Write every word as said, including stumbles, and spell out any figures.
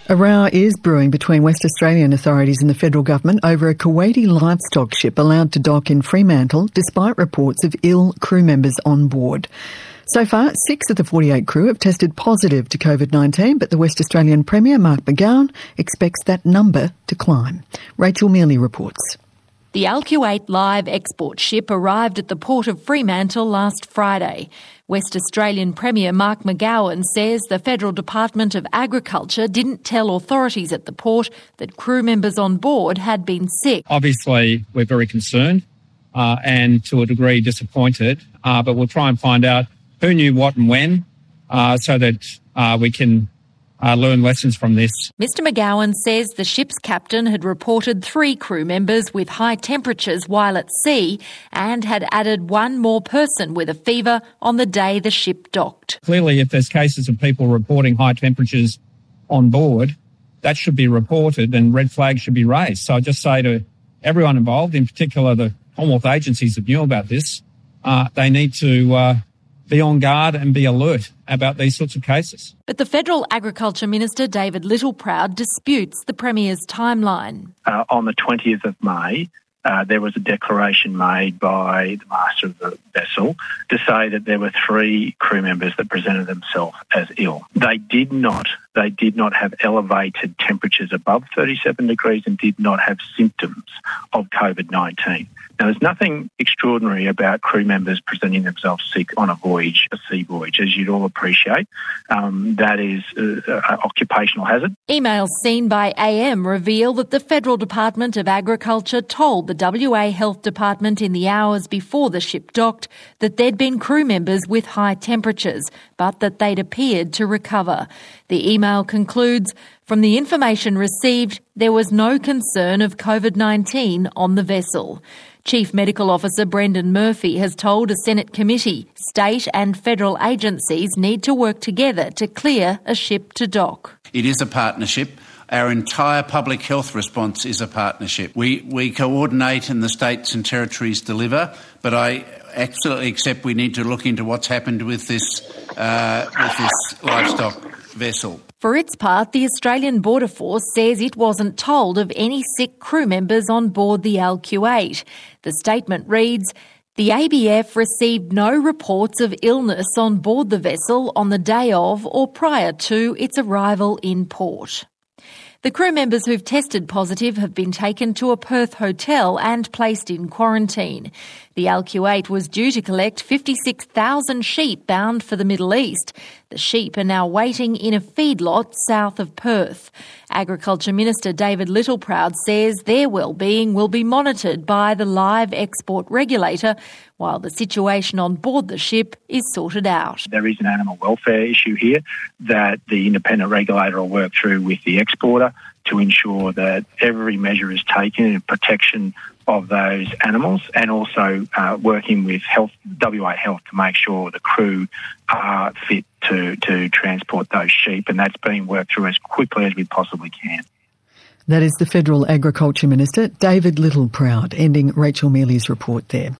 A row is brewing between West Australian authorities and the federal government over a Kuwaiti livestock ship allowed to dock in Fremantle despite reports of ill crew members on board. So far, six of the forty-eight crew have tested positive to COVID nineteen, but the West Australian Premier, Mark McGowan, expects that number to climb. Rachel Mealy reports. The Al Kuwait live export ship arrived at the port of Fremantle last Friday. West Australian Premier Mark McGowan says the Federal Department of Agriculture didn't tell authorities at the port that crew members on board had been sick. Obviously, we're very concerned uh, and to a degree disappointed, uh, but we'll try and find out who knew what and when uh, so that uh, we can Uh, learn lessons from this. Mister McGowan says the ship's captain had reported three crew members with high temperatures while at sea and had added one more person with a fever on the day the ship docked. Clearly, if there's cases of people reporting high temperatures on board, that should be reported and red flags should be raised. So I just say to everyone involved, in particular the Commonwealth agencies that knew about this, uh, they need to uh, be on guard and be alert about these sorts of cases. But the Federal Agriculture Minister, David Littleproud, disputes the Premier's timeline. Uh, on the twentieth of May, uh, there was a declaration made by the master of the vessel to say that there were three crew members that presented themselves as ill. They did not, they did not have elevated temperatures above thirty-seven degrees and did not have symptoms of COVID nineteen. Now, there's nothing extraordinary about crew members presenting themselves sick on a voyage, a sea voyage, as you'd all appreciate. Um, that is uh, an occupational hazard. Emails seen by A M reveal that the Federal Department of Agriculture told the W A Health Department in the hours before the ship docked that there'd been crew members with high temperatures, but that they'd appeared to recover. The email concludes, from the information received, there was no concern of COVID nineteen on the vessel. Chief Medical Officer Brendan Murphy has told a Senate committee state and federal agencies need to work together to clear a ship to dock. It is a partnership. Our entire public health response is a partnership. We we coordinate and the states and territories deliver, but I absolutely accept we need to look into what's happened with this uh, with this livestock vessel. For its part, the Australian Border Force says it wasn't told of any sick crew members on board the Al Kuwait. The statement reads, the A B F received no reports of illness on board the vessel on the day of or prior to its arrival in port. The crew members who've tested positive have been taken to a Perth hotel and placed in quarantine. The Al Kuwait was due to collect fifty-six thousand sheep bound for the Middle East. The sheep are now waiting in a feedlot south of Perth. Agriculture Minister David Littleproud says their well-being will be monitored by the live export regulator while the situation on board the ship is sorted out. There is an animal welfare issue here that the independent regulator will work through with the exporter to ensure that every measure is taken in protection of those animals, and also uh, working with health, W A Health to make sure the crew are fit to, to transport those sheep, and that's being worked through as quickly as we possibly can. That is the Federal Agriculture Minister, David Littleproud, ending Rachel Mealy's report there.